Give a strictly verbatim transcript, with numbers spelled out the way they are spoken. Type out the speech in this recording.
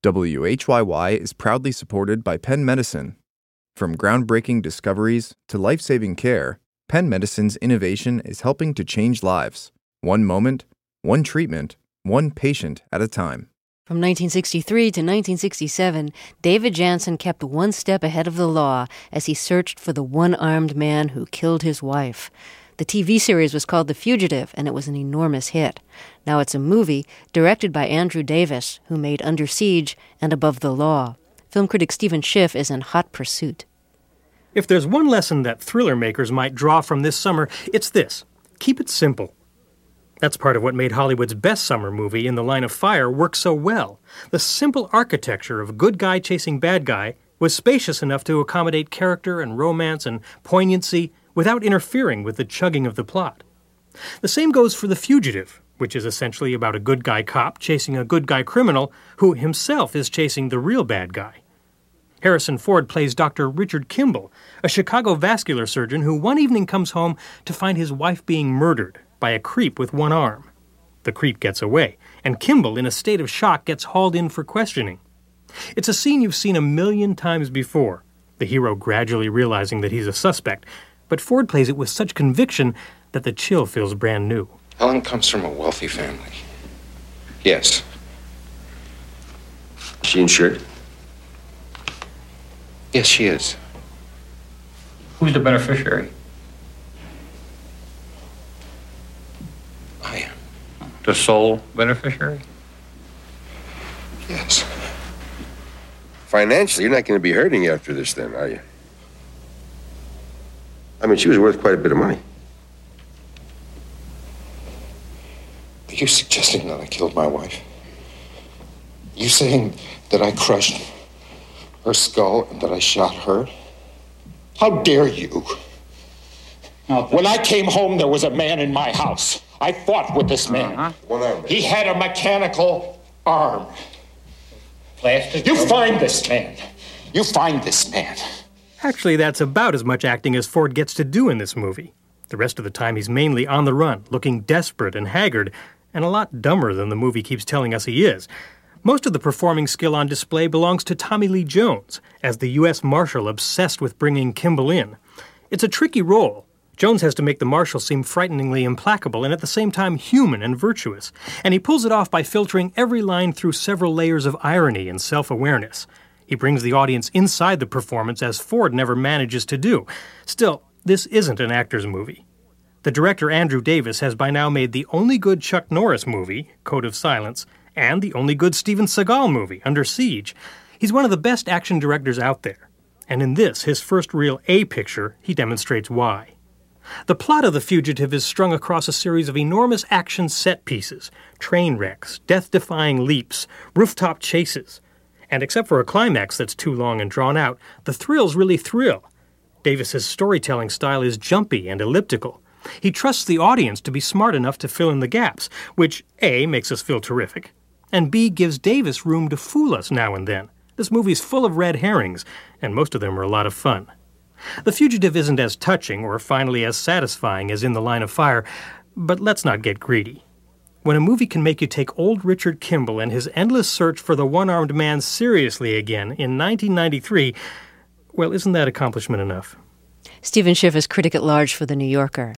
W H Y Y is proudly supported by Penn Medicine. From groundbreaking discoveries to life-saving care, Penn Medicine's innovation is helping to change lives, one moment, one treatment, one patient at a time. From nineteen sixty-three to nineteen sixty-seven, David Janssen kept one step ahead of the law as he searched for the one-armed man who killed his wife. The T V series was called The Fugitive, and it was an enormous hit. Now it's a movie directed by Andrew Davis, who made Under Siege and Above the Law. Film critic Stephen Schiff is in hot pursuit. If there's one lesson that thriller makers might draw from this summer, it's this: keep it simple. That's part of what made Hollywood's best summer movie, In the Line of Fire, work so well. The simple architecture of good guy chasing bad guy was spacious enough to accommodate character and romance and poignancy without interfering with the chugging of the plot. The same goes for The Fugitive, which is essentially about a good guy cop chasing a good guy criminal who himself is chasing the real bad guy. Harrison Ford plays Doctor Richard Kimball, a Chicago vascular surgeon who one evening comes home to find his wife being murdered by a creep with one arm. The creep gets away, and Kimball, in a state of shock, gets hauled in for questioning. It's a scene you've seen a million times before, the hero gradually realizing that he's a suspect, but Ford plays it with such conviction that the chill feels brand new. Helen comes from a wealthy family. Yes. Is she insured? Yes, she is. Who's the beneficiary? I am. The sole beneficiary? Yes. Financially, you're not going to be hurting after this then, are you? I mean, she was worth quite a bit of money. Are you suggesting that I killed my wife? You saying that I crushed her skull and that I shot her? How dare you? When I came home, there was a man in my house. I fought with this man. Uh-huh. One arm. He had a mechanical arm. Plastic? You find this man. You find this man. Actually, that's about as much acting as Ford gets to do in this movie. The rest of the time, he's mainly on the run, looking desperate and haggard, and a lot dumber than the movie keeps telling us he is. Most of the performing skill on display belongs to Tommy Lee Jones, as the U S Marshal obsessed with bringing Kimball in. It's a tricky role. Jones has to make the Marshal seem frighteningly implacable and at the same time human and virtuous, and he pulls it off by filtering every line through several layers of irony and self-awareness. He brings the audience inside the performance as Ford never manages to do. Still, this isn't an actor's movie. The director Andrew Davis has by now made the only good Chuck Norris movie, Code of Silence, and the only good Steven Seagal movie, Under Siege. He's one of the best action directors out there. And in this, his first real A picture, he demonstrates why. The plot of The Fugitive is strung across a series of enormous action set pieces, train wrecks, death-defying leaps, rooftop chases. And except for a climax that's too long and drawn out, the thrills really thrill. Davis's storytelling style is jumpy and elliptical. He trusts the audience to be smart enough to fill in the gaps, which A, makes us feel terrific, and B, gives Davis room to fool us now and then. This movie's full of red herrings, and most of them are a lot of fun. The Fugitive isn't as touching or finally as satisfying as In the Line of Fire, but let's not get greedy. When a movie can make you take old Richard Kimball and his endless search for the one-armed man seriously again in nineteen ninety-three, well, isn't that accomplishment enough? Stephen Schiff is critic at large for The New Yorker.